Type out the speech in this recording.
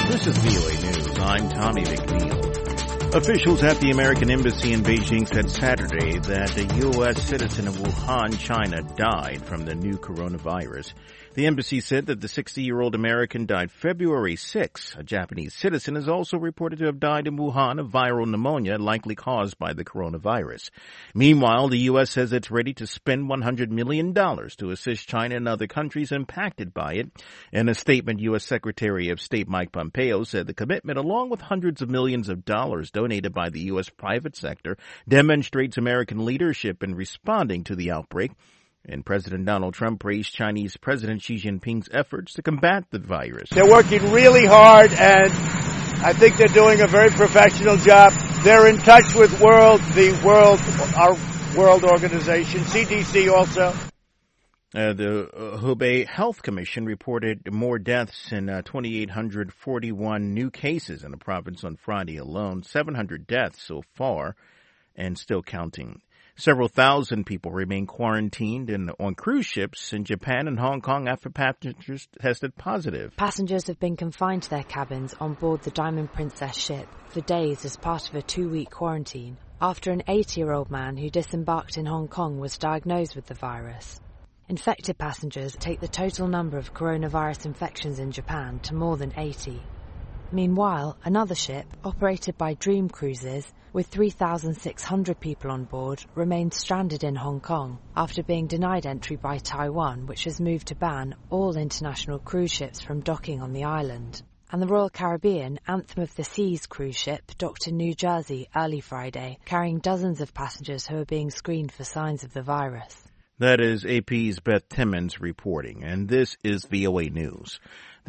This is VOA News. I'm Tommy McNeil. Officials at the American Embassy in Beijing said Saturday that a U.S. citizen of Wuhan, China, died from the new coronavirus. The embassy said that the 60-year-old American died February 6. A Japanese citizen is also reported to have died in Wuhan of viral pneumonia likely caused by the coronavirus. Meanwhile, the U.S. says it's ready to spend $100 million to assist China and other countries impacted by it. In a statement, U.S. Secretary of State Mike Pompeo said the commitment, along with hundreds of millions of dollars donated by the U.S. private sector, demonstrates American leadership in responding to the outbreak. And President Donald Trump praised Chinese President Xi Jinping's efforts to combat the virus. They're working really hard, and I think they're doing a very professional job. They're in touch with our world organization, CDC also. The Hubei Health Commission reported more deaths in 2,841 new cases in the province on Friday alone, 700 deaths so far, and still counting. Several thousand people remain quarantined on cruise ships in Japan and Hong Kong after passengers tested positive. Passengers have been confined to their cabins on board the Diamond Princess ship for days as part of a 2-week quarantine after an 80-year-old man who disembarked in Hong Kong was diagnosed with the virus. Infected passengers take the total number of coronavirus infections in Japan to more than 80. Meanwhile, another ship, operated by Dream Cruises, with 3,600 people on board, remains stranded in Hong Kong after being denied entry by Taiwan, which has moved to ban all international cruise ships from docking on the island. And the Royal Caribbean Anthem of the Seas cruise ship docked in New Jersey early Friday, carrying dozens of passengers who are being screened for signs of the virus. That is AP's Beth Timmons reporting, and this is VOA News.